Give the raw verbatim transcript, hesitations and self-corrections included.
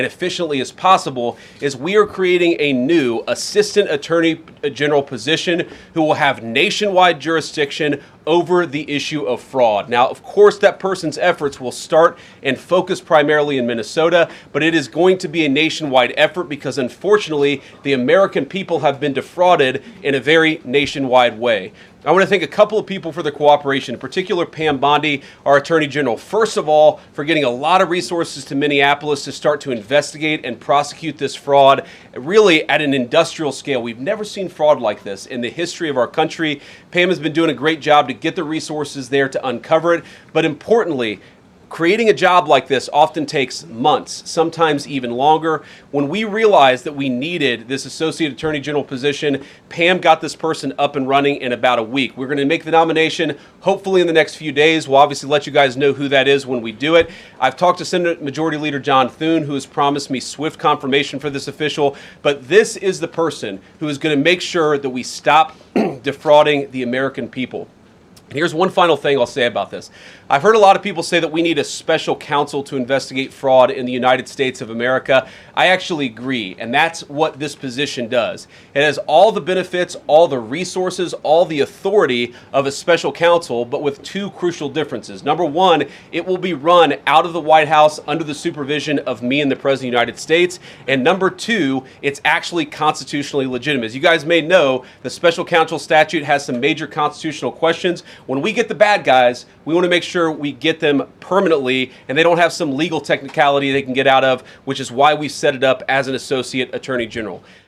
efficiently as possible is we are creating a new Assistant Attorney General position who will have nationwide jurisdiction over the issue of fraud. Now, of course, that person's efforts will start and focus primarily in Minnesota, but it is going to be a nationwide effort because, unfortunately, the American people have been defrauded in a very nationwide way. I want to thank a couple of people for their cooperation, in particular Pam Bondi, our Attorney General, first of all, for getting a lot of resources to Minneapolis to start to investigate and prosecute this fraud, really at an industrial scale. We've never seen fraud like this in the history of our country. Pam has been doing a great job to get the resources there to uncover it, but importantly, creating a job like this often takes months, sometimes even longer. When we realized that we needed this Associate Attorney General position, Pam got this person up and running in about a week. We're going to make the nomination hopefully in the next few days. We'll obviously let you guys know who that is when we do it. I've talked to Senate Majority Leader John Thune, who has promised me swift confirmation for this official, but this is the person who is going to make sure that we stop defrauding the American people. And here's one final thing I'll say about this. I've heard a lot of people say that we need a special counsel to investigate fraud in the United States of America. I actually agree, and that's what this position does. It has all the benefits, all the resources, all the authority of a special counsel, but with two crucial differences. Number one, it will be run out of the White House under the supervision of me and the President of the United States. And number two, it's actually constitutionally legitimate. As you guys may know, the special counsel statute has some major constitutional questions. When we get the bad guys, we want to make sure we get them permanently and they don't have some legal technicality they can get out of, which is why we set it up as an Associate Attorney General.